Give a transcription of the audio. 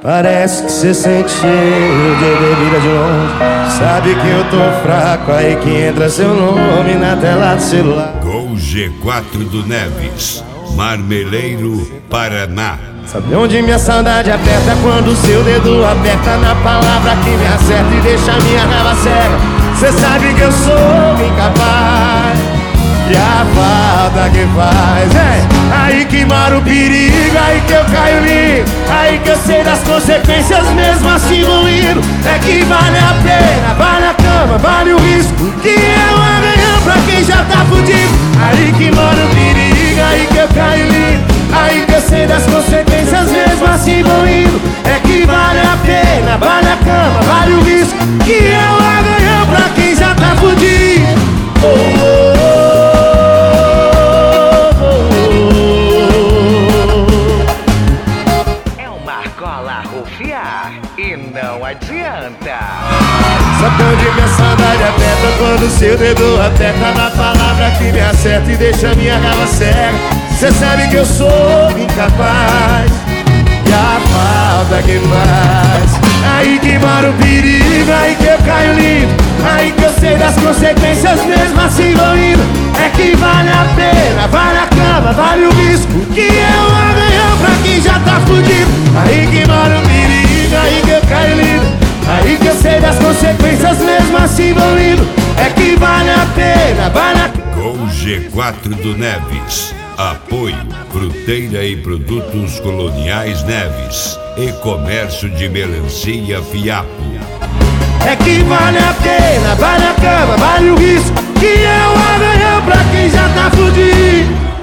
Parece que cê sente cheiro de bebida de longe. Sabe que eu tô fraco, aí que entra seu nome na tela do celular. Gol G4 do Neves, Marmeleiro, Paraná. Sabe onde minha saudade aperta? Quando seu dedo aperta na palavra que me acerta e deixa minha raiva cega. Cê sabe que eu sou incapaz, e a falta que faz aí que mora o perigo, aí que eu caio lindo, aí que eu sei das consequências mesmo assim vou indo. É que vale a pena, vale a cama, vale o risco, que é um arranhão pra quem já tá fudido. Aí que mora o perigo, aí que eu caio lindo, aí que eu sei das consequências mesmo assim vou indo. É que vale a pena, vale a cama, vale o risco, que é um arranhão pra quem já tá fudido. E não adianta. Sabe onde minha saudade aperta? Quando seu dedo aperta na palavra que me acerta e deixa minha raiva cega. Cê sabe que eu sou incapaz, e a falta que faz aí que mora o perigo, aí que eu caio lindo, aí que eu sei das consequências mesmo assim vou indo. É que vale a pena, vale a cama, vale o risco, que é um arranhão pra quem já tá fudido. Aí que mora o perigo, aí que eu caio lindo, aí que eu sei das consequências mesmo assim vou indo. É que vale a pena, vale a... Gol G4 do Neves. Apoio Fruteira e Produtos Coloniais Neves e Comércio de Melancia Fiapo. É que vale a pena, vale a cama, vale o risco, que é um arranhão pra quem já tá fudido.